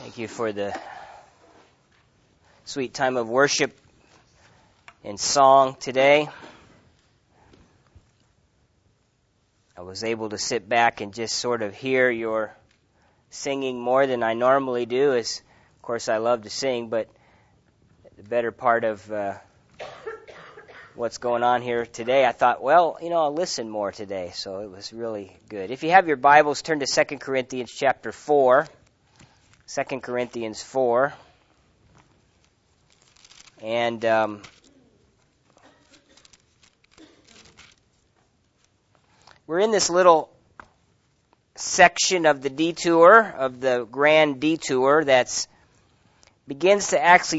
Thank you for the sweet time of worship and song today. I was able to sit back and just sort of hear your singing more than I normally do. Of course, I love to sing, but the better part of what's going on here today, I thought, well, I'll listen more today. So it was really good. If you have your Bibles, turn to 2 Corinthians chapter 4. 2 Corinthians 4. And we're in this little section of the detour, of the grand detour, that begins to actually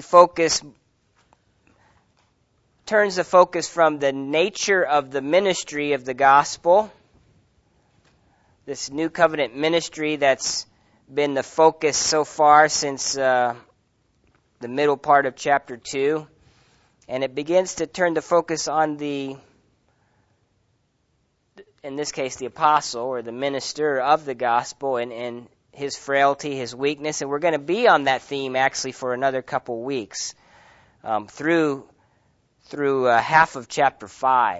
turns the focus from the nature of the ministry of the gospel, this new covenant ministry that's been the focus so far since the middle part of chapter 2. And it begins to turn the focus on in this case, the apostle or the minister of the gospel and his frailty, his weakness. And we're going to be on that theme actually for another couple weeks through half of chapter 5.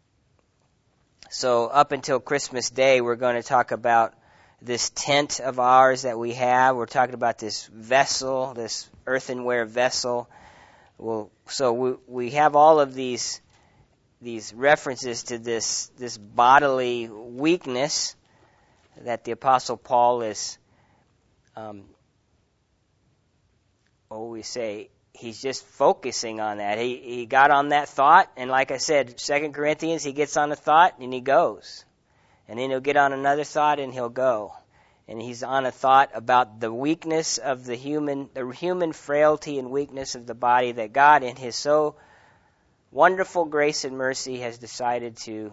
So up until Christmas Day, we're going to talk about this tent of ours that we have. We're talking about this vessel, this earthenware vessel. So we have all of these references to this bodily weakness that the Apostle Paul is, he's just focusing on that. He got on that thought, and like I said, 2 Corinthians, he gets on a thought and he goes. And then he'll get on another thought and he'll go. And he's on a thought about the weakness of the human frailty and weakness of the body that God in his so wonderful grace and mercy has decided to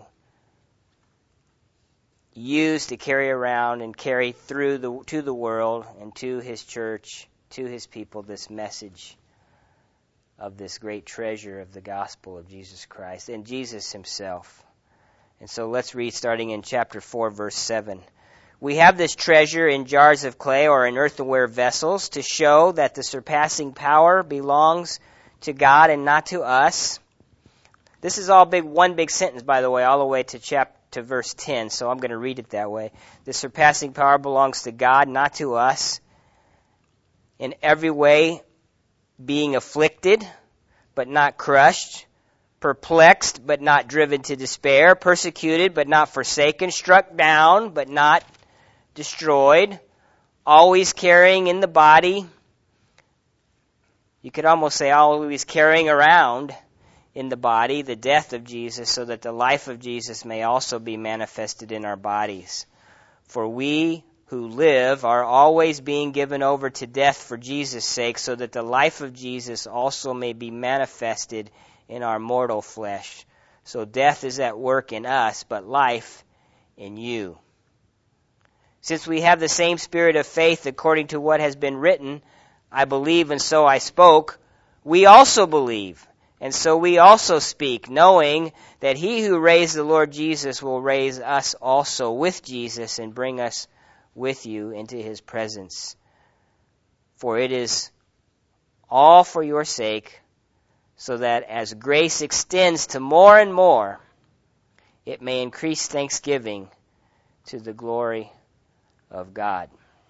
use to carry around and carry through to the world and to his church, to his people, this message of this great treasure of the gospel of Jesus Christ and Jesus himself. And so let's read starting in chapter 4, verse 7. We have this treasure in jars of clay or in earthenware vessels to show that the surpassing power belongs to God and not to us. This is all one big sentence, by the way, all the way to verse 10, so I'm going to read it that way. The surpassing power belongs to God, not to us. In every way, being afflicted, but not crushed, perplexed, but not driven to despair, persecuted, but not forsaken, struck down, but not destroyed, always carrying in the body. You could almost say always carrying around in the body the death of Jesus, so that the life of Jesus may also be manifested in our bodies. For we who live are always being given over to death for Jesus' sake, so that the life of Jesus also may be manifested in our mortal flesh. So death is at work in us, but life in you. Since we have the same spirit of faith according to what has been written, I believe and so I spoke, we also believe, and so we also speak, knowing that he who raised the Lord Jesus will raise us also with Jesus and bring us with you into his presence. For it is all for your sake, so that as grace extends to more and more, it may increase thanksgiving to the glory of God.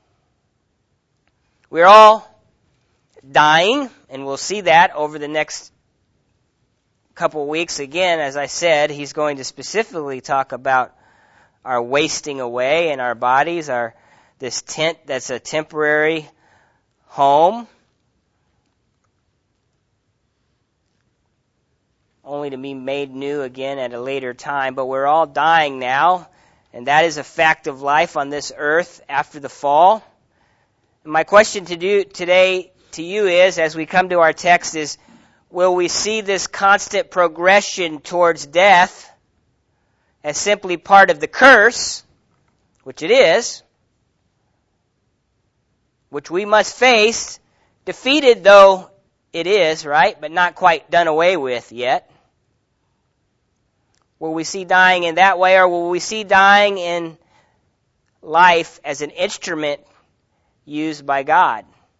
We're all dying, and we'll see that over the next couple of weeks. Again, as I said, he's going to specifically talk about our wasting away in our bodies, this tent that's a temporary home, only to be made new again at a later time. But we're all dying now, and that is a fact of life on this earth after the fall. And my question today to you is, as we come to our text, is will we see this constant progression towards death as simply part of the curse, which it is, which we must face, defeated though it is, right, but not quite done away with yet? Will we see dying in that way, or will we see dying in life as an instrument used by God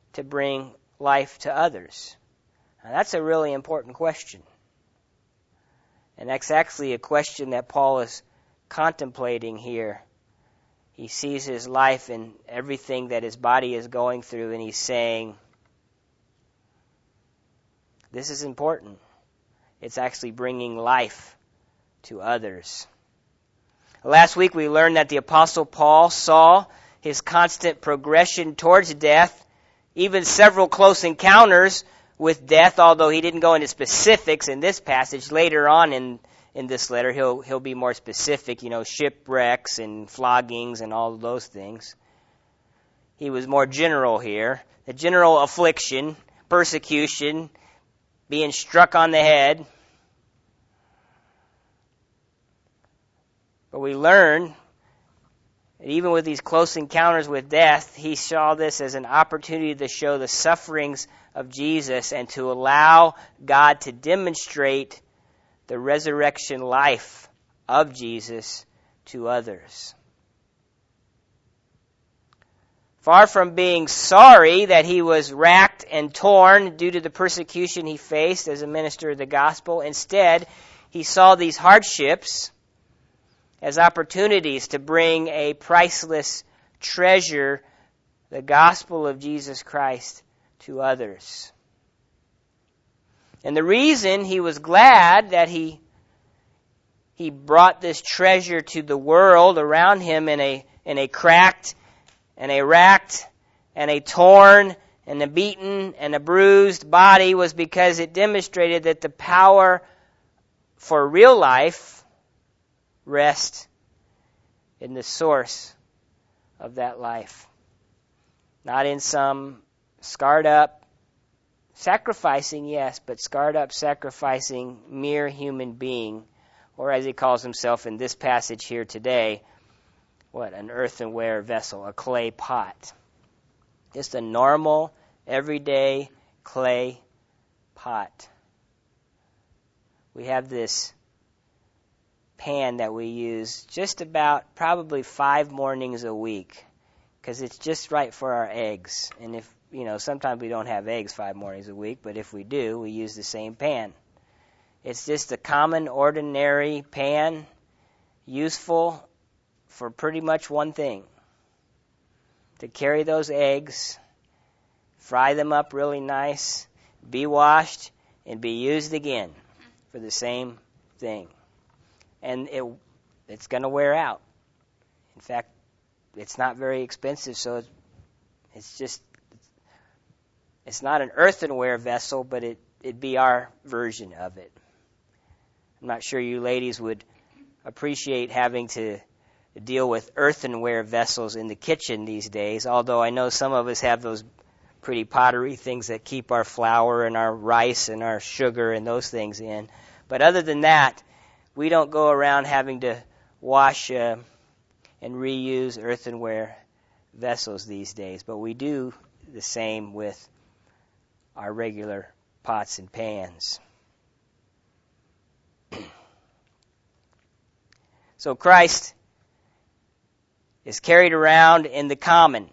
to bring life to others? Now, that's a really important question. And that's actually a question that Paul is contemplating here. He sees his life and everything that his body is going through, and he's saying, this is important. It's actually bringing life to others. Last week we learned that the Apostle Paul saw his constant progression towards death, even several close encounters with death, although he didn't go into specifics in this passage. Later on in this letter, he'll be more specific, shipwrecks and floggings and all of those things. He was more general here. The general affliction, persecution, being struck on the head. But we learn that even with these close encounters with death, he saw this as an opportunity to show the sufferings of Jesus and to allow God to demonstrate the resurrection life of Jesus to others. Far from being sorry that he was racked and torn due to the persecution he faced as a minister of the gospel, instead, he saw these hardships as opportunities to bring a priceless treasure, the gospel of Jesus Christ, to others. And the reason he was glad that he brought this treasure to the world around him in a cracked and a racked and a torn and a beaten and a bruised body was because it demonstrated that the power for real life rests in the source of that life. Not in some scarred up, sacrificing, yes, but scarred up, sacrificing mere human being, or as he calls himself in this passage here today, an earthenware vessel, a clay pot. Just a normal, everyday clay pot. We have this pan that we use just about probably 5 mornings a week because it's just right for our eggs. And if, sometimes we don't have eggs 5 mornings a week, but if we do, we use the same pan. It's just a common, ordinary pan, useful for pretty much one thing: to carry those eggs, fry them up really nice, be washed, and be used again for the same thing. And it's going to wear out. In fact, it's not very expensive, so it's not an earthenware vessel, but it'd be our version of it. I'm not sure you ladies would appreciate having to deal with earthenware vessels in the kitchen these days, although I know some of us have those pretty pottery things that keep our flour and our rice and our sugar and those things in. But other than that, we don't go around having to wash and reuse earthenware vessels these days, but we do the same with our regular pots and pans. So Christ is carried around in the common,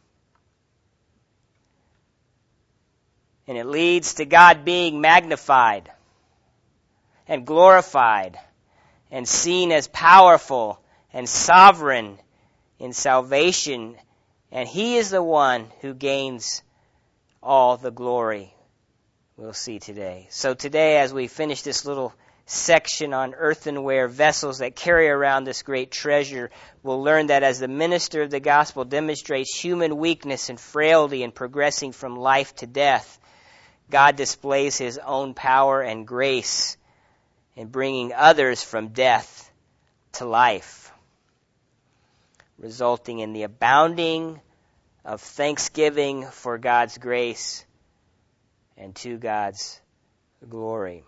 and it leads to God being magnified and glorified and seen as powerful and sovereign in salvation. And he is the one who gains all the glory, we'll see today. So today, as we finish this little section on earthenware vessels that carry around this great treasure, we'll learn that as the minister of the gospel demonstrates human weakness and frailty in progressing from life to death, God displays his own power and grace in bringing others from death to life, resulting in the abounding of thanksgiving for God's grace and to God's glory.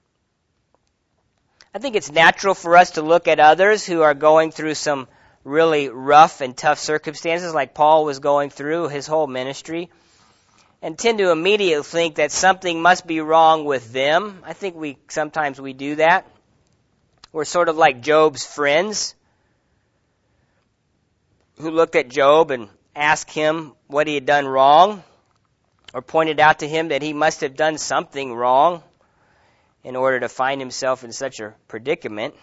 I think it's natural for us to look at others who are going through some really rough and tough circumstances like Paul was going through his whole ministry, and tend to immediately think that something must be wrong with them. I think sometimes we do that. We're sort of like Job's friends who looked at Job and asked him what he had done wrong. or pointed out to him that he must have done something wrong in order to find himself in such a predicament.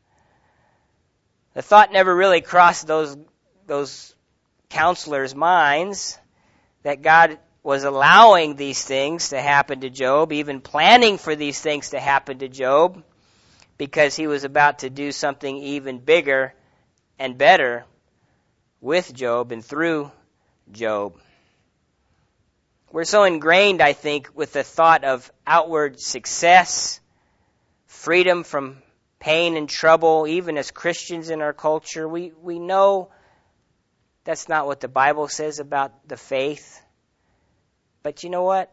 The thought never really crossed those counselors' minds that God was allowing these things to happen to Job, even planning for these things to happen to Job, because he was about to do something even bigger and better with Job and through Job. We're so ingrained, I think, with the thought of outward success, freedom from pain and trouble, even as Christians in our culture. We know that's not what the Bible says about the faith. But you know what?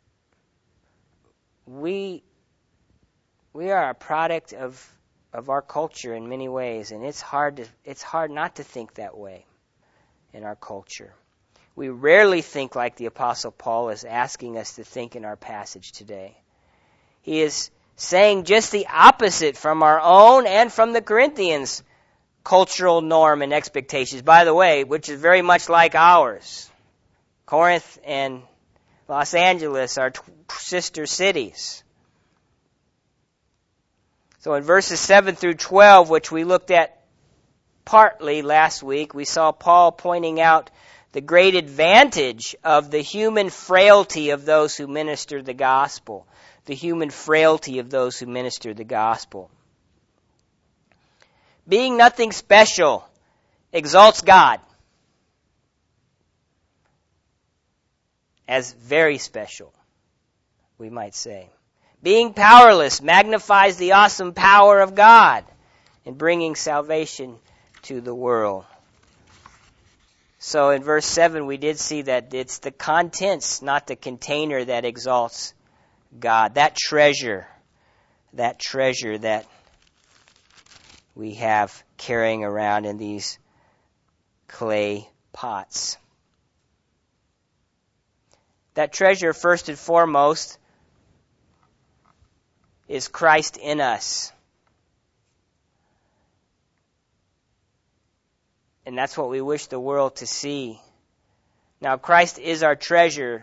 We are a product of our culture in many ways, and it's hard not to think that way in our culture. We rarely think like the Apostle Paul is asking us to think in our passage today. He is saying just the opposite from our own and from the Corinthians' cultural norm and expectations, by the way, which is very much like ours. Corinth and Los Angeles are sister cities. So in verses 7 through 12, which we looked at partly last week, we saw Paul pointing out the great advantage of the human frailty of those who minister the gospel. The human frailty of those who minister the gospel. Being nothing special exalts God as very special, we might say. Being powerless magnifies the awesome power of God in bringing salvation to the world. So in verse 7 we did see that it's the contents, not the container, that exalts God. That treasure that we have carrying around in these clay pots. That treasure, first and foremost, is Christ in us. And that's what we wish the world to see. Now, Christ is our treasure.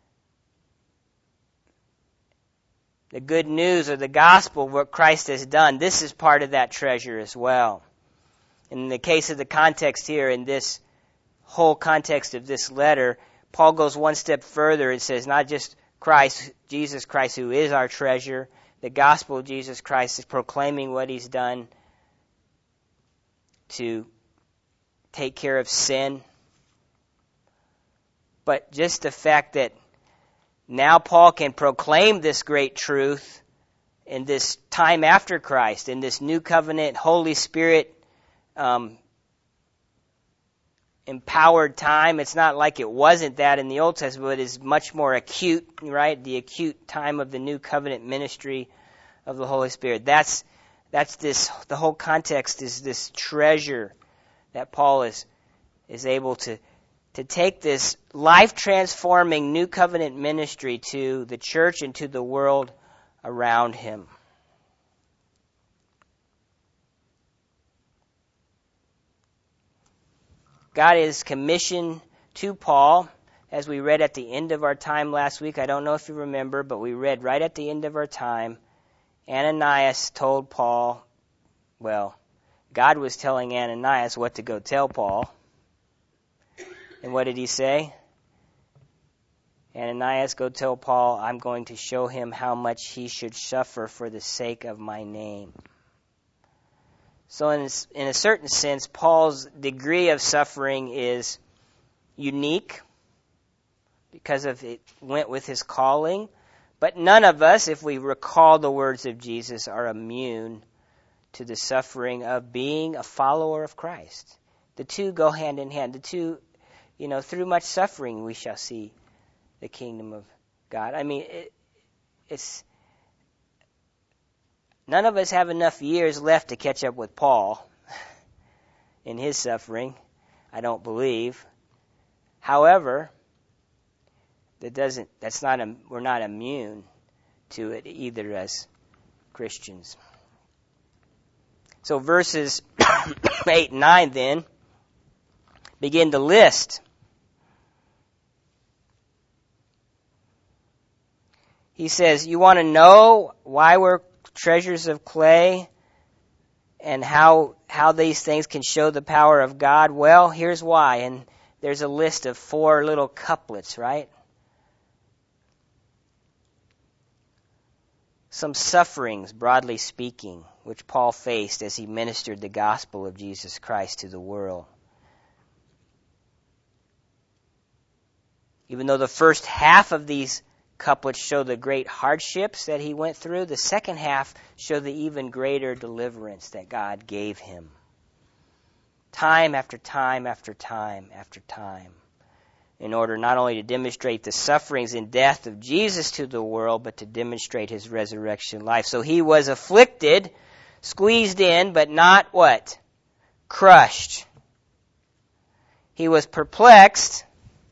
The good news or the gospel, what Christ has done, this is part of that treasure as well. In the case of the context here, in this whole context of this letter, Paul goes one step further and says not just Christ, Jesus Christ, who is our treasure. The gospel of Jesus Christ is proclaiming what he's done to take care of sin. But just the fact that now Paul can proclaim this great truth in this time after Christ, in this new covenant, Holy Spirit empowered time. It's not like it wasn't that in the Old Testament, but it's much more acute, right? The acute time of the new covenant ministry of the Holy Spirit. That's this. The whole context is this treasure that Paul is able to take this life-transforming new covenant ministry to the church and to the world around him. God is commissioned to Paul, as we read at the end of our time last week. I don't know if you remember, but we read right at the end of our time, Ananias told Paul, well, God was telling Ananias what to go tell Paul. And what did he say? Ananias, go tell Paul, I'm going to show him how much he should suffer for the sake of my name. So in a certain sense, Paul's degree of suffering is unique because of it went with his calling. But none of us, if we recall the words of Jesus, are immune to the suffering of being a follower of Christ. The two go hand in hand. The two, through much suffering we shall see the kingdom of God. I mean, it's none of us have enough years left to catch up with Paul in his suffering, I don't believe. However, we're not immune to it either as Christians. So verses 8 and 9 then begin to list He says, you want to know why we're treasures of clay and how these things can show the power of God? Well, here's why. And there's a list of 4 little couplets, right? Some sufferings, broadly speaking, which Paul faced as he ministered the gospel of Jesus Christ to the world. Even though the first half of these couplets show the great hardships that he went through, the second half show the even greater deliverance that God gave him. Time after time after time after time, in order not only to demonstrate the sufferings and death of Jesus to the world, but to demonstrate his resurrection life. So he was afflicted, squeezed in, but not what? Crushed. He was perplexed.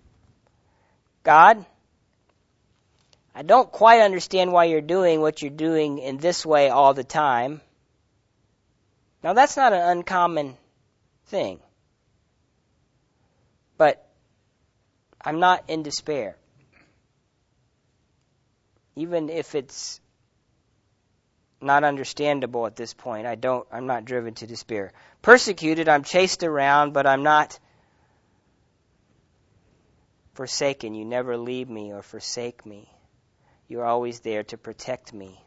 God, I don't quite understand why you're doing what you're doing in this way all the time. Now that's not an uncommon thing. But I'm not in despair. Even if it's not understandable at this point, I'm not driven to despair. Persecuted, I'm chased around, but I'm not forsaken. You never leave me or forsake me. You're always there to protect me.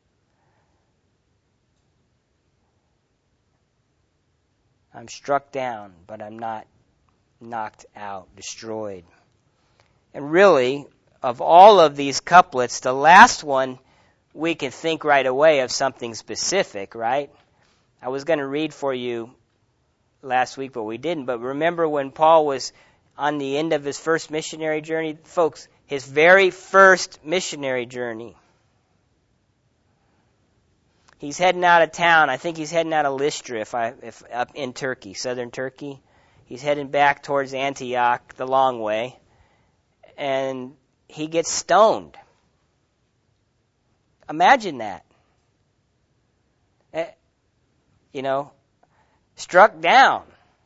I'm struck down, but I'm not knocked out, destroyed. And really, of all of these couplets, the last one, we can think right away of something specific, right? I was going to read for you last week, but we didn't. But remember when Paul was on the end of his first missionary journey? Folks, his very first missionary journey. He's heading out of town. I think he's heading out of Lystra, if up in Turkey, southern Turkey. He's heading back towards Antioch, the long way, and he gets stoned. Imagine that. Struck down.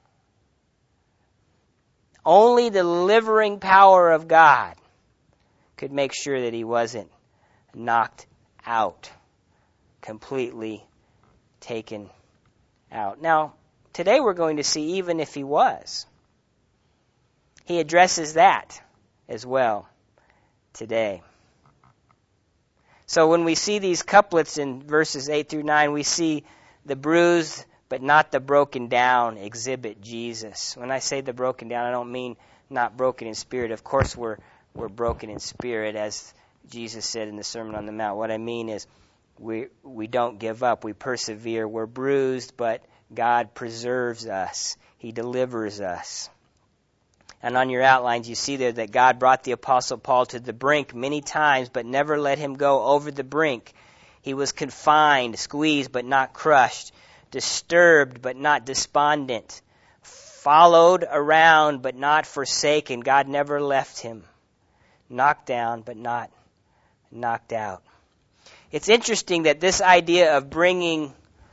Only the delivering power of God could make sure that he wasn't knocked out, completely taken out. Now, today we're going to see even if he was. He addresses that as well today. So when we see these couplets in verses 8 through 9, we see the bruised but not the broken down exhibit Jesus. When I say the broken down, I don't mean not broken in spirit. Of course we're broken in spirit, as Jesus said in the Sermon on the Mount. What I mean is we don't give up. We persevere. We're bruised, but God preserves us. He delivers us. And on your outlines, you see there that God brought the Apostle Paul to the brink many times, but never let him go over the brink. He was confined, squeezed, but not crushed, disturbed, but not despondent, followed around, but not forsaken. God never left him. Knocked down, but not knocked out. It's interesting that this idea of bringing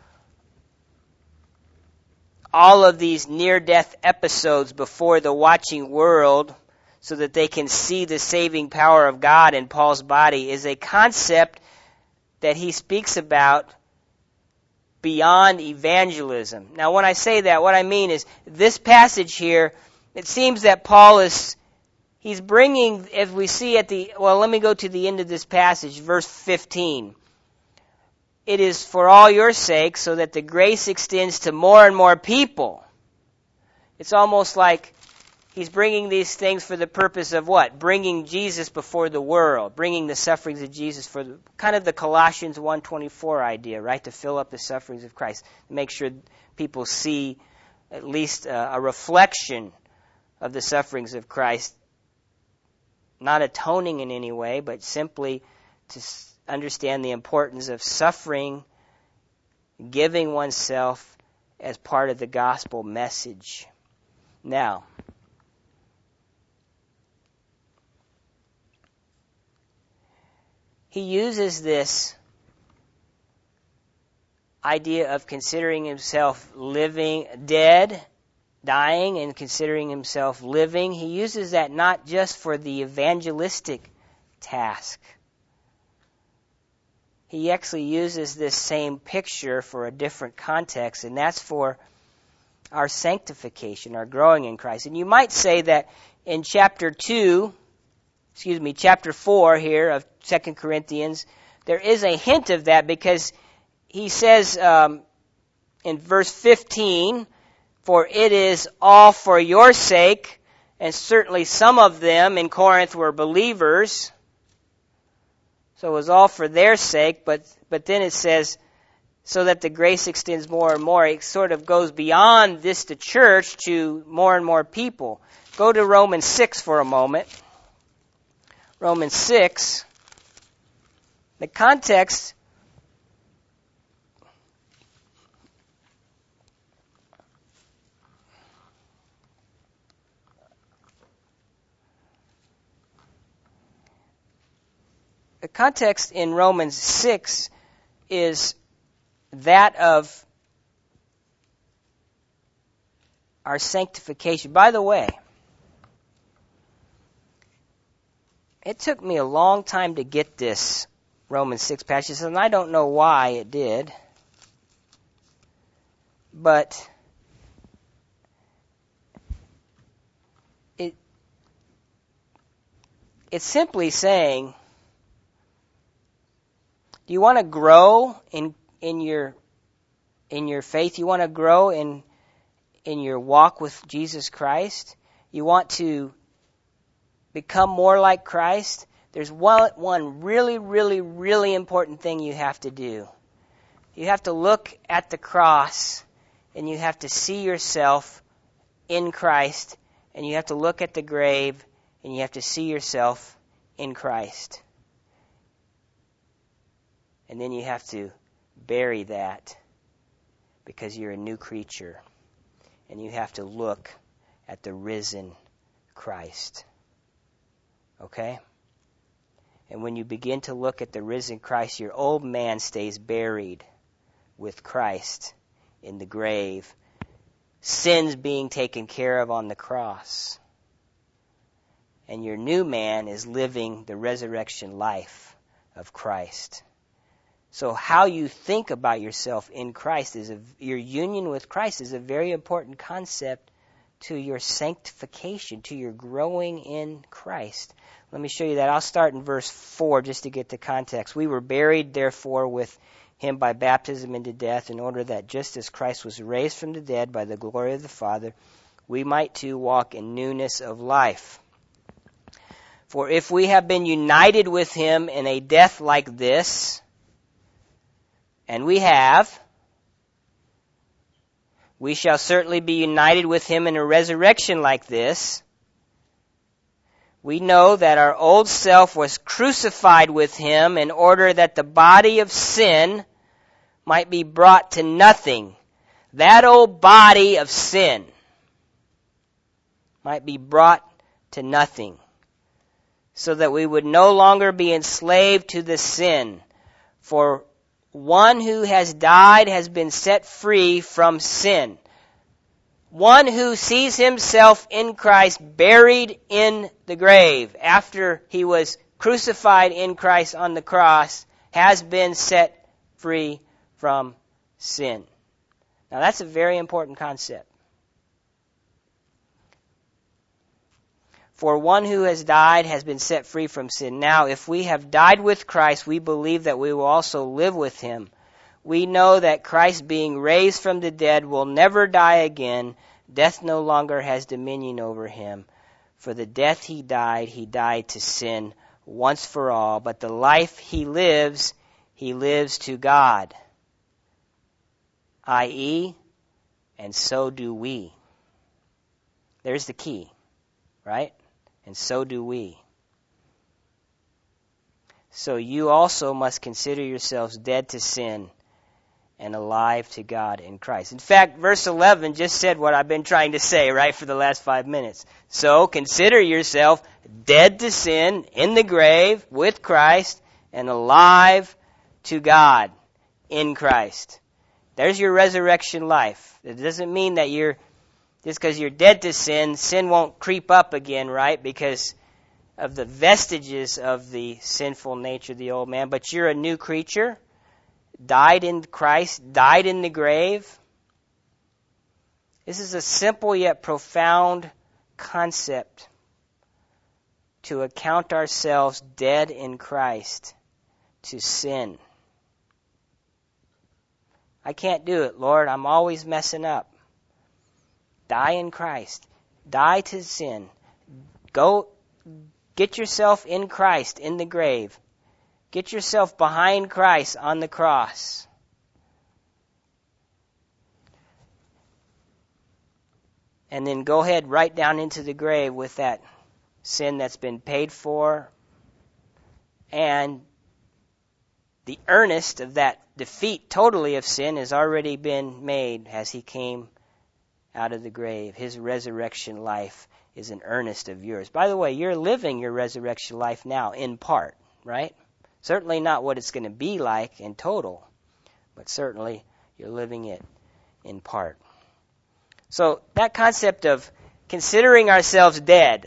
all of these near-death episodes before the watching world so that they can see the saving power of God in Paul's body is a concept that he speaks about beyond evangelism. Now, when I say that, what I mean is this passage here, it seems that Paul he's bringing, as we see let me go to the end of this passage, verse 15. It is for all your sake, so that the grace extends to more and more people. It's almost like he's bringing these things for the purpose of what? Bringing Jesus before the world, bringing the sufferings of Jesus for kind of the Colossians 1:24 idea, right? To fill up the sufferings of Christ, to make sure people see at least a reflection of the sufferings of Christ, not atoning in any way, but simply to understand the importance of suffering, giving oneself as part of the gospel message. Now, he uses this idea of considering himself dying, and considering himself living. He uses that not just for the evangelistic task, he actually uses this same picture for a different context, and that's for our sanctification, our growing in Christ. And you might say that in chapter 4 here of 2 Corinthians, there is a hint of that, because he says in verse 15, "For it is all for your sake," and certainly some of them in Corinth were believers, so it was all for their sake, but then it says, so that the grace extends more and more. It sort of goes beyond this to church to more and more people. Go to Romans 6 for a moment. Romans 6. The context in Romans 6 is that of our sanctification. By the way, it took me a long time to get this Romans 6 passage, and I don't know why it did. But it's simply saying, do you want to grow in your faith? You want to grow in your walk with Jesus Christ? You want to become more like Christ? There's one really, really, really important thing you have to do. You have to look at the cross, and you have to see yourself in Christ, and you have to look at the grave, and you have to see yourself in Christ. And then you have to bury that, because you're a new creature. And you have to look at the risen Christ. Okay? And when you begin to look at the risen Christ, your old man stays buried with Christ in the grave. Sins being taken care of on the cross. And your new man is living the resurrection life of Christ. So how you think about yourself in Christ, your union with Christ is a very important concept to your sanctification, to your growing in Christ. Let me show you that. I'll start in verse 4 just to get the context. "We were buried, therefore, with him by baptism into death, in order that just as Christ was raised from the dead by the glory of the Father, we might too walk in newness of life. For if we have been united with him in a death like this," and we have, "we shall certainly be united with him in a resurrection like this. We know that our old self was crucified with him in order that the body of sin might be brought to nothing." That old body of sin might be brought to nothing, so that we would no longer be enslaved to the sin. For one who has died has been set free from sin. One who sees himself in Christ buried in the grave after he was crucified in Christ on the cross has been set free from sin. Now that's a very important concept. For one who has died has been set free from sin. Now, if we have died with Christ, we believe that we will also live with him. We know that Christ, being raised from the dead, will never die again. Death no longer has dominion over him. For the death he died to sin once for all. But the life he lives to God. I.e., and so do we. There's the key, right? And so do we. So you also must consider yourselves dead to sin and alive to God in Christ. In fact, verse 11 just said what I've been trying to say, right, for the last 5 minutes. So consider yourself dead to sin, in the grave, with Christ, and alive to God in Christ. There's your resurrection life. It doesn't mean that just because you're dead to sin, sin won't creep up again, right? Because of the vestiges of the sinful nature of the old man, but you're a new creature, died in Christ, died in the grave. This is a simple yet profound concept to account ourselves dead in Christ to sin. I can't do it, Lord. I'm always messing up. Die in Christ. Die to sin. Go get yourself in Christ in the grave. Get yourself behind Christ on the cross. And then go ahead right down into the grave with that sin that's been paid for. And the earnest of that defeat totally of sin has already been made as he came out of the grave. His resurrection life is an earnest of yours. By the way, you're living your resurrection life now in part, right? Certainly not what it's going to be like in total, but certainly you're living it in part. So that concept of considering ourselves dead,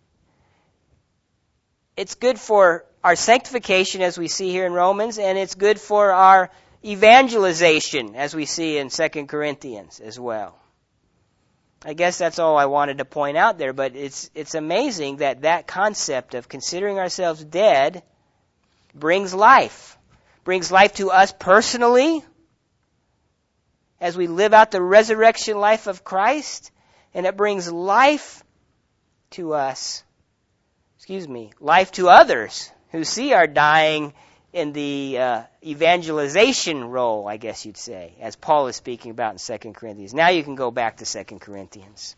it's good for our sanctification as we see here in Romans, and it's good for our evangelization as we see in 2 Corinthians as well. I guess that's all I wanted to point out there, but it's amazing that concept of considering ourselves dead brings life. Brings life to us personally as we live out the resurrection life of Christ, and it brings life to us. Life to others who see our dying in the evangelization role, I guess you'd say, as Paul is speaking about in 2 Corinthians. Now you can go back to 2 Corinthians.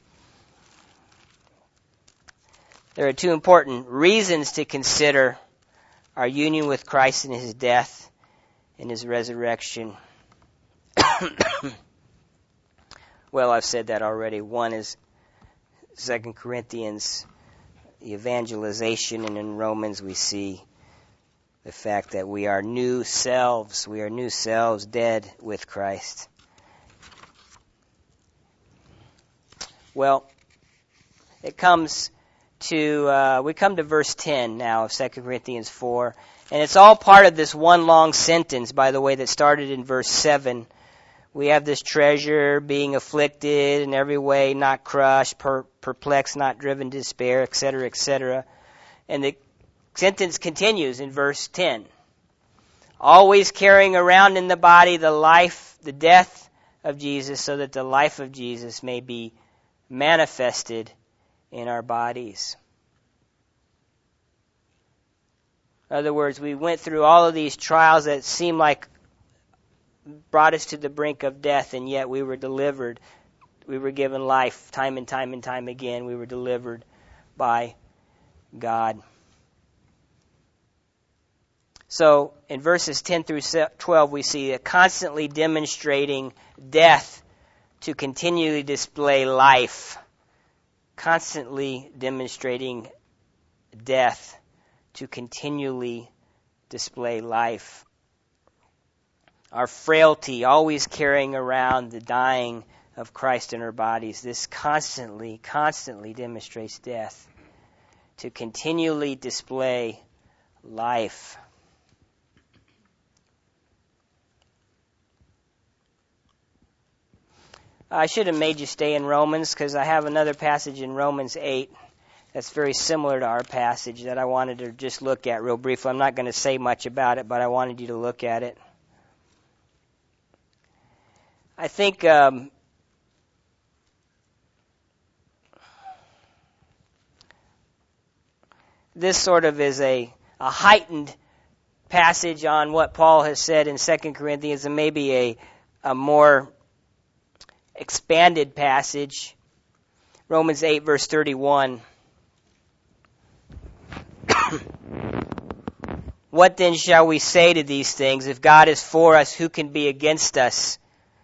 There are two important reasons to consider our union with Christ in his death and his resurrection. Well, I've said that already. One is 2 Corinthians, the evangelization, and in Romans we see the fact that we are new selves. We are new selves dead with Christ. Well, it comes to, we come to verse 10 now of 2 Corinthians 4. And it's all part of this one long sentence, by the way, that started in verse 7. We have this treasure, being afflicted in every way, not crushed, perplexed, not driven to despair, etc., etc. And the sentence continues in verse 10. Always carrying around in the body the death of Jesus, so that the life of Jesus may be manifested in our bodies. In other words, we went through all of these trials that seemed like brought us to the brink of death, and yet we were delivered. We were given life time and time and time again. We were delivered by God. So in verses 10 through 12, we see a constantly demonstrating death to continually display life. Constantly demonstrating death to continually display life. Our frailty, always carrying around the dying of Christ in our bodies. This constantly demonstrates death to continually display life. I should have made you stay in Romans because I have another passage in Romans 8 that's very similar to our passage that I wanted to just look at real briefly. I'm not going to say much about it, but I wanted you to look at it. I think this sort of is a heightened passage on what Paul has said in 2 Corinthians, and maybe a more expanded passage. Romans 8, verse 31. What then shall we say to these things? If God is for us, who can be against us?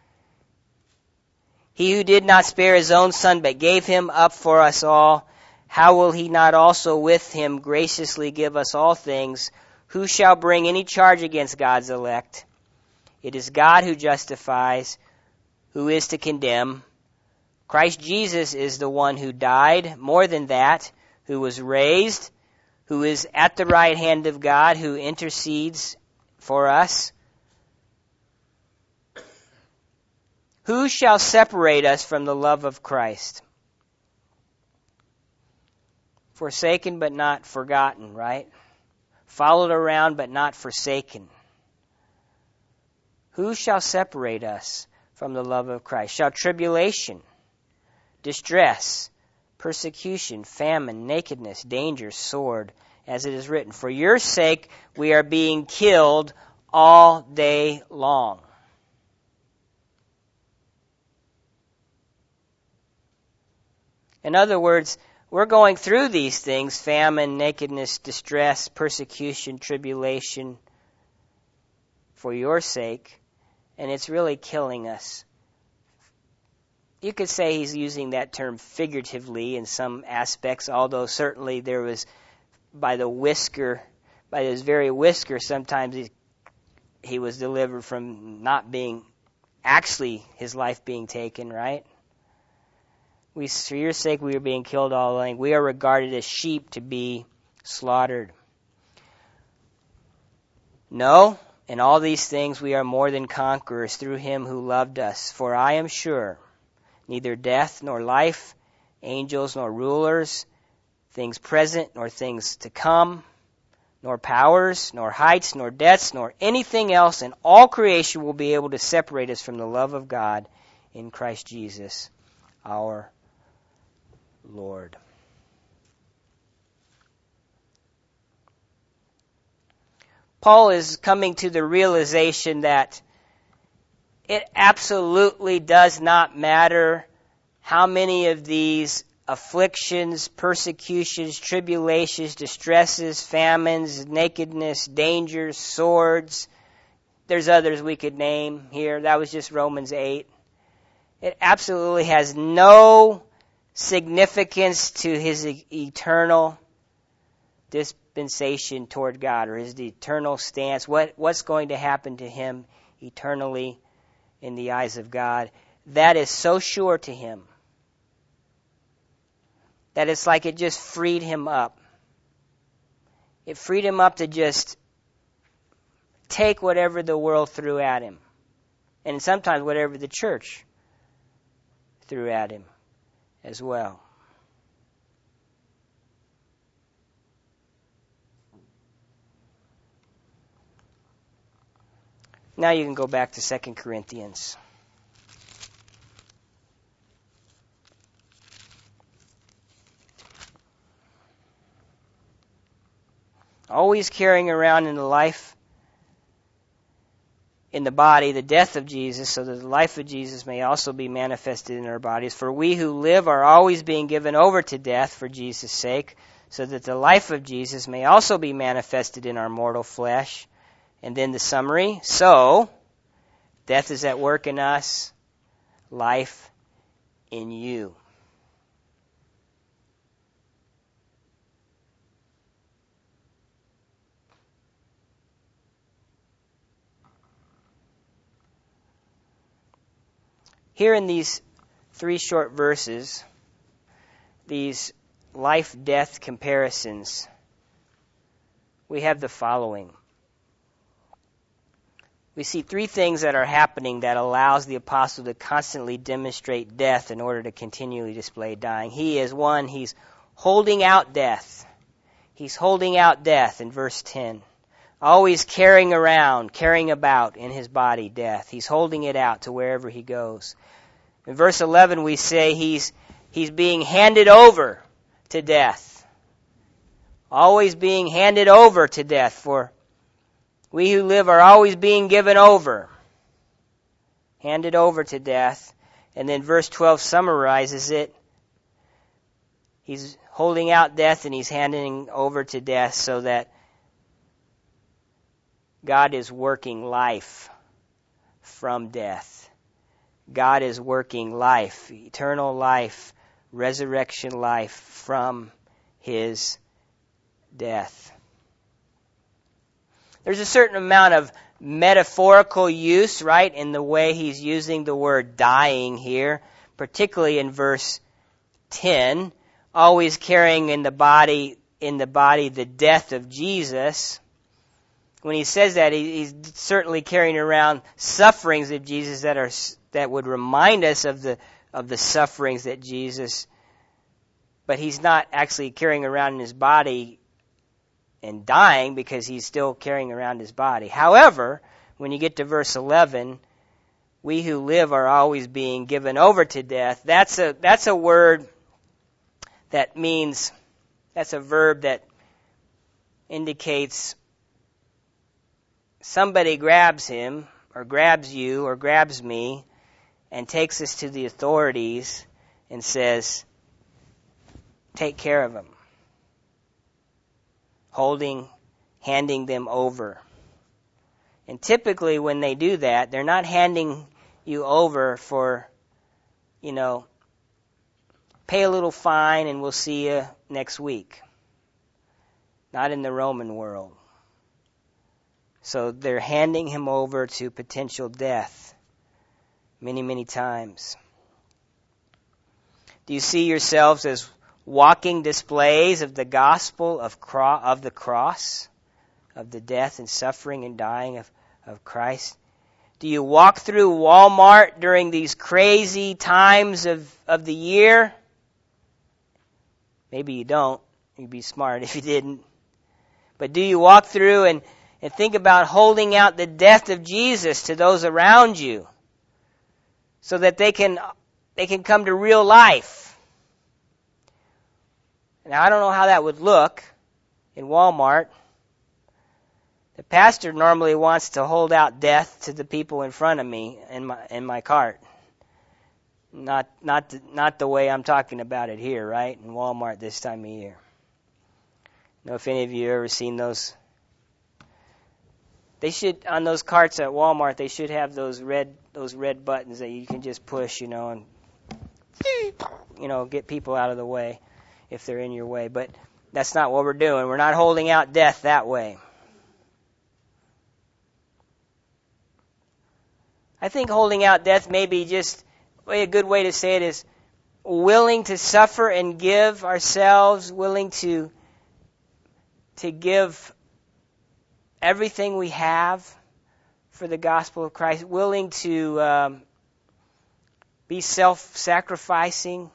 He who did not spare his own son, but gave him up for us all, how will he not also with him graciously give us all things? Who shall bring any charge against God's elect? It is God who justifies. Who is to condemn? Christ Jesus is the one who died, more than that, who was raised, who is at the right hand of God, who intercedes for us. Who shall separate us from the love of Christ? Forsaken but not forgotten, right? Followed around but not forsaken. Who shall separate us from the love of Christ? Shall tribulation, distress, persecution, famine, nakedness, danger, sword, as it is written, for your sake we are being killed all day long. In other words, we're going through these things, famine, nakedness, distress, persecution, tribulation, for your sake, and it's really killing us. You could say he's using that term figuratively in some aspects, although certainly there was, by his very whisker, sometimes he was delivered from not being, actually his life being taken, right? For your sake we are being killed all along. We are regarded as sheep to be slaughtered. No, in all these things we are more than conquerors through him who loved us. For I am sure neither death nor life, angels nor rulers, things present nor things to come, nor powers, nor heights, nor depths, nor anything else in all creation will be able to separate us from the love of God in Christ Jesus, our Lord. Paul is coming to the realization that it absolutely does not matter how many of these afflictions, persecutions, tribulations, distresses, famines, nakedness, dangers, swords. There's others we could name here. That was just Romans 8. It absolutely has no significance to his eternal dispensation toward God, or his eternal stance, what's going to happen to him eternally in the eyes of God. That is so sure to him that it's like it just freed him up. It freed him up to just take whatever the world threw at him, and sometimes whatever the church threw at him as well. Now you can go back to 2 Corinthians. Always carrying around in the life, in the body, the death of Jesus, so that the life of Jesus may also be manifested in our bodies. For we who live are always being given over to death for Jesus' sake, so that the life of Jesus may also be manifested in our mortal flesh. And then the summary. So, death is at work in us, life in you. Here in these 3 short verses, these life-death comparisons, we have the following. We see 3 things that are happening that allows the apostle to constantly demonstrate death in order to continually display dying. He's holding out death. He's holding out death in verse 10. Always carrying about in his body death. He's holding it out to wherever he goes. In verse 11 we say he's being handed over to death. Always being handed over to death, for we who live are always being given over. Handed over to death. And then verse 12 summarizes it. He's holding out death and he's handing over to death so that God is working life from death. God is working life, eternal life, resurrection life from his death. There's a certain amount of metaphorical use, right, in the way he's using the word dying here, particularly in verse 10, always carrying in the body in the body the death of Jesus. When he says that, he's certainly carrying around sufferings of Jesus that would remind us of the sufferings that Jesus, but he's not actually carrying around in his body and dying, because he's still carrying around his body. However, when you get to verse 11, we who live are always being given over to death. That's a word that means, that's a verb that indicates somebody grabs him, or grabs you, or grabs me, and takes us to the authorities and says, take care of him. Handing them over. And typically when they do that, they're not handing you over for, pay a little fine and we'll see you next week. Not in the Roman world. So they're handing him over to potential death many, many times. Do you see yourselves as walking displays of the gospel of the cross, of the death and suffering and dying of Christ? Do you walk through Walmart during these crazy times of the year? Maybe you don't. You'd be smart if you didn't. But do you walk through and think about holding out the death of Jesus to those around you so that they can come to real life? Now, I don't know how that would look in Walmart. The pastor normally wants to hold out death to the people in front of me in my cart. Not the way I'm talking about it here, right? In Walmart this time of year. I don't know if any of you have ever seen those. They should, on those carts at Walmart, they should have those red buttons that you can just push, and get people out of the way if they're in your way. But that's not what we're doing. We're not holding out death that way. I think holding out death may be just a good way to say it is willing to suffer and give ourselves, willing to give everything we have for the gospel of Christ, willing to be self-sacrificing.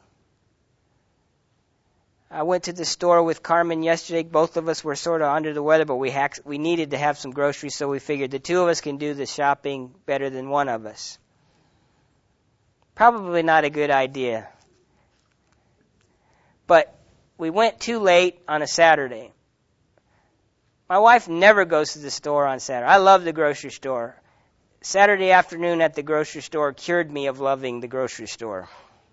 I went to the store with Carmen yesterday. Both of us were sort of under the weather, but we needed to have some groceries, so we figured the two of us can do the shopping better than one of us. Probably not a good idea. But we went too late on a Saturday. My wife never goes to the store on Saturday. I love the grocery store. Saturday afternoon at the grocery store cured me of loving the grocery store.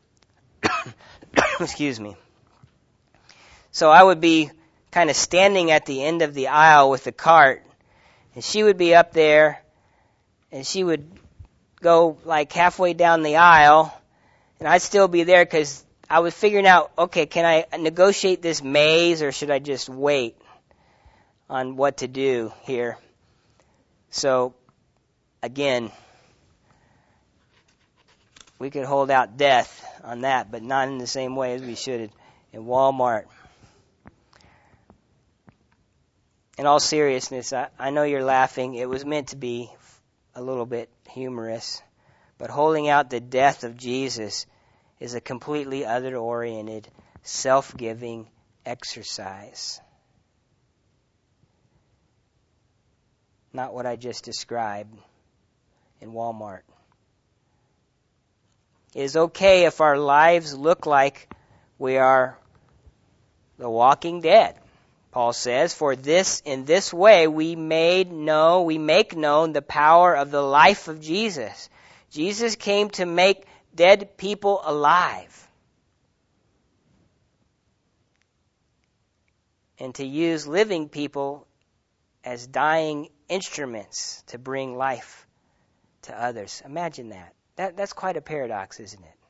Excuse me. So I would be kind of standing at the end of the aisle with the cart, and she would be up there, and she would go like halfway down the aisle, and I'd still be there because I was figuring out, okay, can I negotiate this maze, or should I just wait on what to do here? So, again, we could hold out death on that, but not in the same way as we should in Walmart. In all seriousness, I know you're laughing. It was meant to be a little bit humorous. But holding out the death of Jesus is a completely other-oriented, self-giving exercise. Not what I just described in Walmart. It is okay if our lives look like we are the walking dead. Paul says, for in this way we make known the power of the life of Jesus. Jesus came to make dead people alive. And to use living people as dying instruments to bring life to others. Imagine that. That's quite a paradox, isn't it?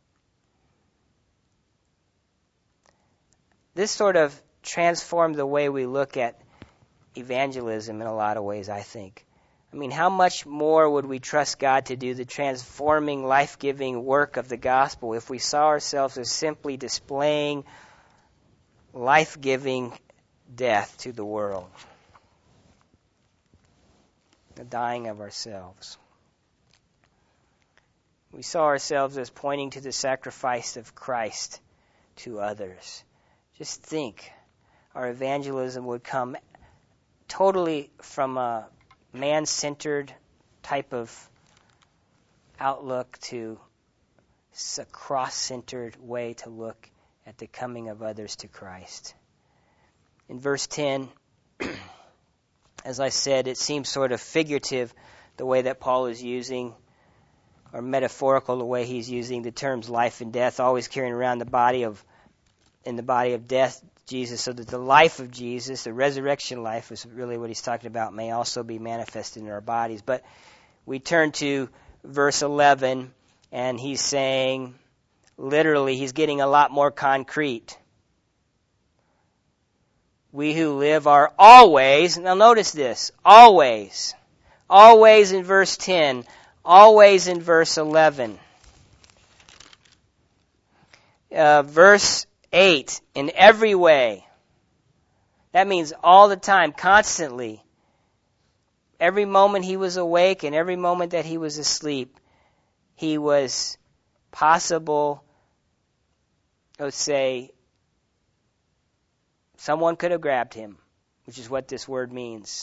This sort of transformed the way we look at evangelism in a lot of ways, I think. I mean, how much more would we trust God to do the transforming, life-giving work of the gospel if we saw ourselves as simply displaying life-giving death to the world. The dying of ourselves. We saw ourselves as pointing to the sacrifice of Christ to others. Just think, our evangelism would come totally from a man-centered type of outlook to a cross-centered way to look at the coming of others to Christ. In verse 10, as I said, it seems sort of figurative the way that Paul is using, or metaphorical the way he's using the terms life and death, always carrying around in the body of death Jesus, so that the life of Jesus, the resurrection life is really what he's talking about, may also be manifested in our bodies. But we turn to verse 11, and he's saying, literally, he's getting a lot more concrete. We who live are always, now notice this, always in verse 10, always in verse 11. Verse 8, in every way. That means all the time, constantly. Every moment he was awake and every moment that he was asleep, he was possible, let's say, someone could have grabbed him, which is what this word means.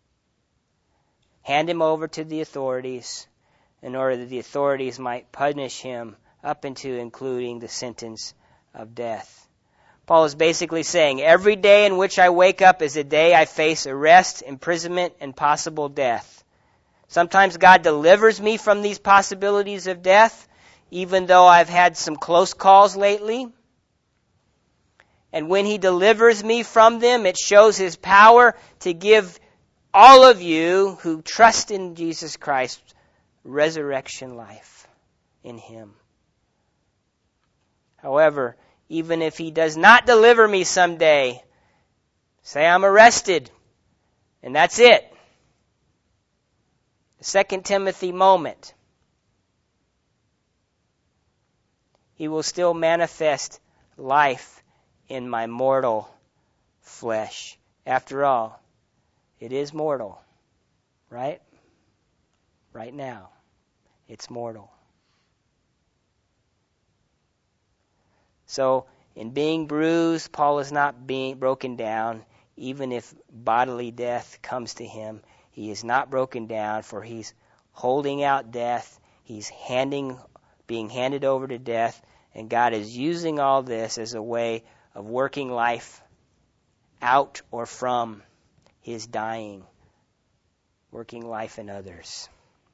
Hand him over to the authorities in order that the authorities might punish him up into including the sentence of death. Paul is basically saying, every day in which I wake up is a day I face arrest, imprisonment, and possible death. Sometimes God delivers me from these possibilities of death, even though I've had some close calls lately. And when he delivers me from them, it shows his power to give all of you who trust in Jesus Christ resurrection life in him. However, even if he does not deliver me someday, say I'm arrested, and that's it. The 2 Timothy moment. He will still manifest life in my mortal flesh. After all, it is mortal, right? Right now, it's mortal. So, in being bruised, Paul is not being broken down. Even if bodily death comes to him, he is not broken down, for he's holding out death. He's being handed over to death, and God is using all this as a way of working life out or from his dying, working life in others.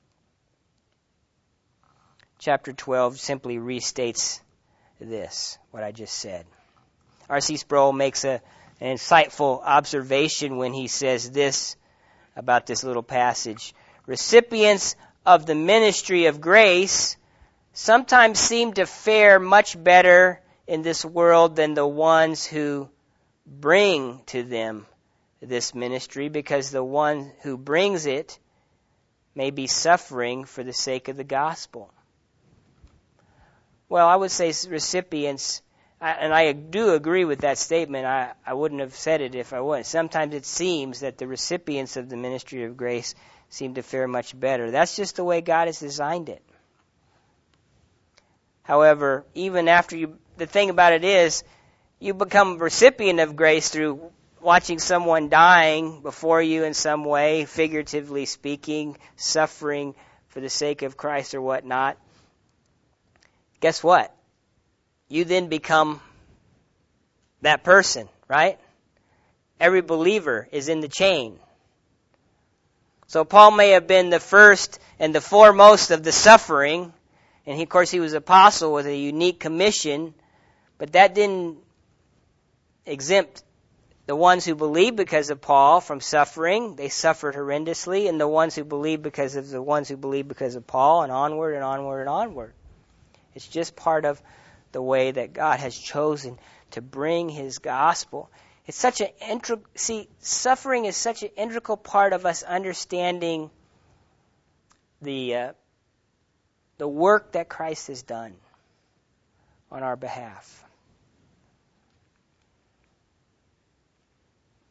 Chapter 12 simply restates this, what I just said. R.C. Sproul makes an insightful observation when he says this about this little passage. Recipients of the ministry of grace sometimes seem to fare much better in this world than the ones who bring to them this ministry, because the one who brings it may be suffering for the sake of the gospel. Well, I would say recipients, and I do agree with that statement. I wouldn't have said it if I wasn't. Sometimes it seems that the recipients of the ministry of grace seem to fare much better. That's just the way God has designed it. However, even after the thing about it is, you become a recipient of grace through watching someone dying before you in some way, figuratively speaking, suffering for the sake of Christ or whatnot. Guess what? You then become that person, right? Every believer is in the chain. So Paul may have been the first and the foremost of the suffering, and of course he was apostle with a unique commission, but that didn't exempt the ones who believed because of Paul from suffering. They suffered horrendously, and the ones who believed because of the ones who believed because of Paul, and onward and onward and onward. It's just part of the way that God has chosen to bring his gospel. It's such suffering is such an integral part of us understanding the work that Christ has done on our behalf.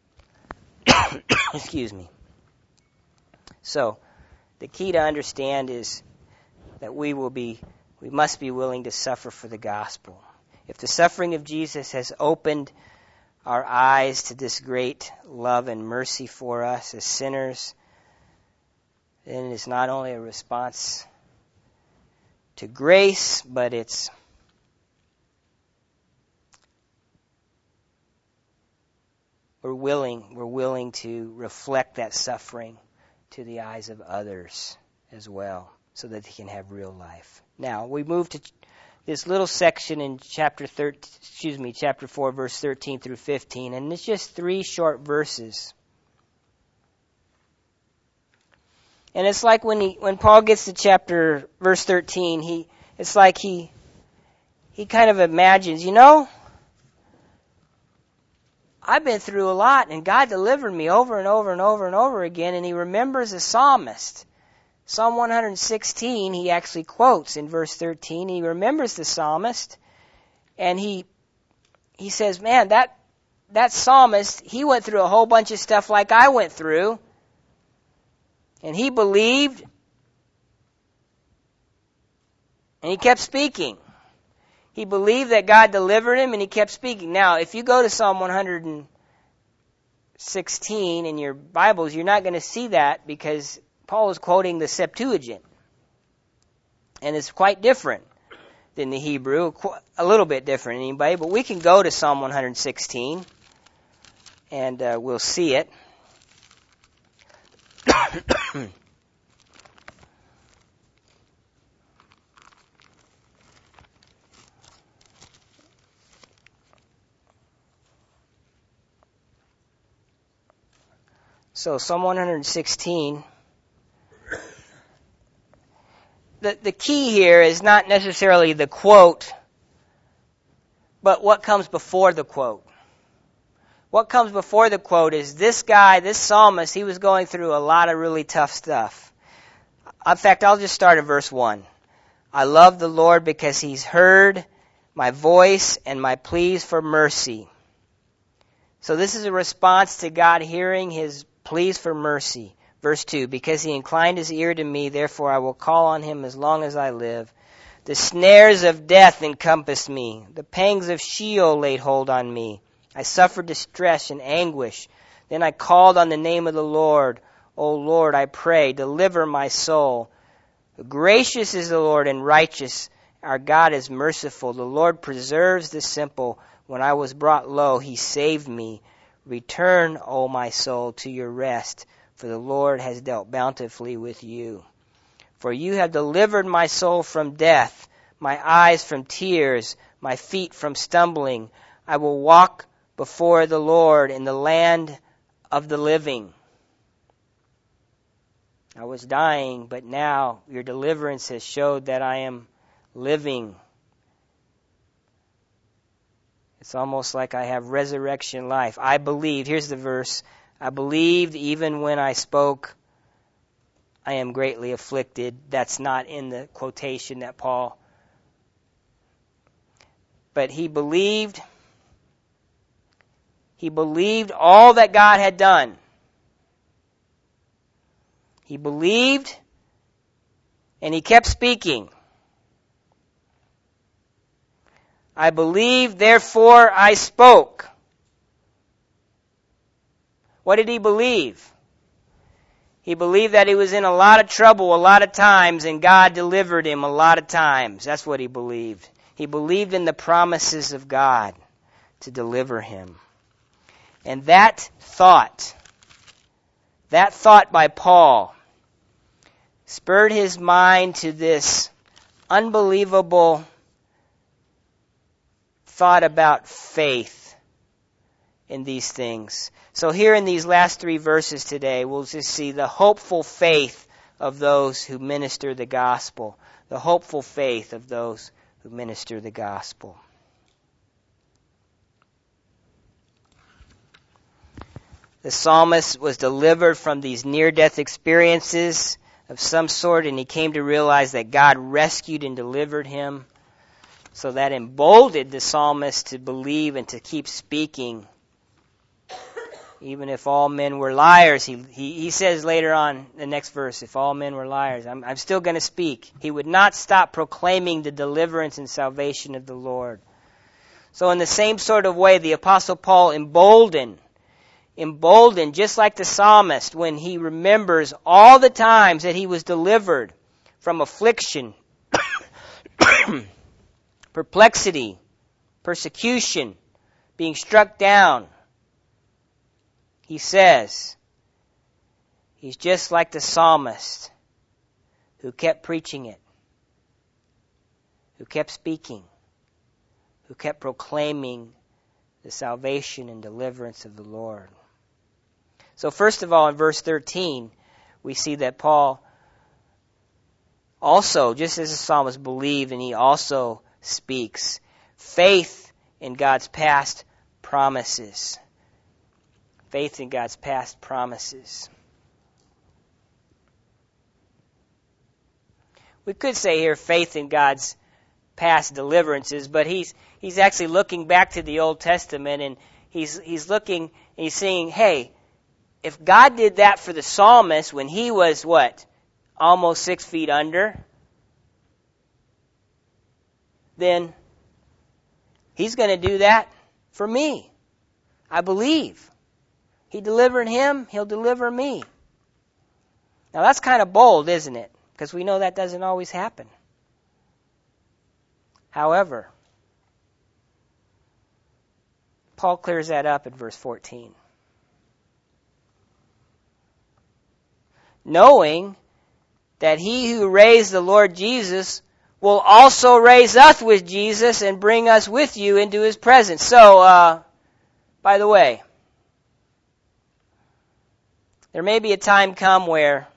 Excuse me. So, the key to understand is that we must be willing to suffer for the gospel. If the suffering of Jesus has opened our eyes to this great love and mercy for us as sinners, then it is not only a response to grace, but we're willing to reflect that suffering to the eyes of others as well, so that they can have real life. Now, we move to this little section in chapter 4, verse 13 through 15, and it's just 3 short verses. And it's like when Paul gets to verse 13, it's like he kind of imagines, I've been through a lot, and God delivered me over and over and over and over again, and he remembers the psalmist. Psalm 116, he actually quotes in verse 13. He remembers the psalmist, and he says, man, that psalmist, he went through a whole bunch of stuff like I went through, and he believed, and he kept speaking. He believed that God delivered him, and he kept speaking. Now, if you go to Psalm 116 in your Bibles, you're not going to see that because Paul is quoting the Septuagint. And it's quite different than the Hebrew, a little bit different than anybody. But we can go to Psalm 116, and we'll see it. So Psalm 116, the key here is not necessarily the quote, but what comes before the quote. What comes before the quote is this guy, this psalmist, he was going through a lot of really tough stuff. In fact, I'll just start at verse 1. I love the Lord because he's heard my voice and my pleas for mercy. So this is a response to God hearing his pleas for mercy. Verse 2, because he inclined his ear to me, therefore I will call on him as long as I live. The snares of death encompassed me. The pangs of Sheol laid hold on me. I suffered distress and anguish. Then I called on the name of the Lord. O Lord, I pray, deliver my soul. Gracious is the Lord and righteous. Our God is merciful. The Lord preserves the simple. When I was brought low, he saved me. Return, O my soul, to your rest, for the Lord has dealt bountifully with you. For you have delivered my soul from death, my eyes from tears, my feet from stumbling. I will walk before the Lord in the land of the living. I was dying, but now your deliverance has showed that I am living. It's almost like I have resurrection life. I believed. Here's the verse. I believed even when I spoke, I am greatly afflicted. That's not in the quotation that Paul. But he believed. He believed all that God had done. He believed, and he kept speaking. I believed, therefore I spoke. What did he believe? He believed that he was in a lot of trouble a lot of times, and God delivered him a lot of times. That's what he believed. He believed in the promises of God to deliver him. And that thought by Paul spurred his mind to this unbelievable thought about faith in these things. So here in these last 3 verses today, we'll just see the hopeful faith of those who minister the gospel. The hopeful faith of those who minister the gospel. The psalmist was delivered from these near-death experiences of some sort, and he came to realize that God rescued and delivered him. So that emboldened the psalmist to believe and to keep speaking Even if all men were liars, he says later on, the next verse, if all men were liars, I'm still going to speak. He would not stop proclaiming the deliverance and salvation of the Lord. So in the same sort of way, the Apostle Paul emboldened, just like the psalmist, when he remembers all the times that he was delivered from affliction, perplexity, persecution, being struck down. He says, he's just like the psalmist who kept preaching it, who kept speaking, who kept proclaiming the salvation and deliverance of the Lord. So first of all, in verse 13, we see that Paul also, just as the psalmist believed, and he also speaks faith in God's past promises. Faith in God's past promises. We could say here faith in God's past deliverances, but he's actually looking back to the Old Testament, and he's looking and he's saying, hey, if God did that for the psalmist when he was what? Almost 6 feet under, then he's going to do that for me. I believe. He delivered him, he'll deliver me. Now that's kind of bold, isn't it? Because we know that doesn't always happen. However, Paul clears that up in verse 14. Knowing that he who raised the Lord Jesus will also raise us with Jesus and bring us with you into his presence. So, by the way, there may be a time come where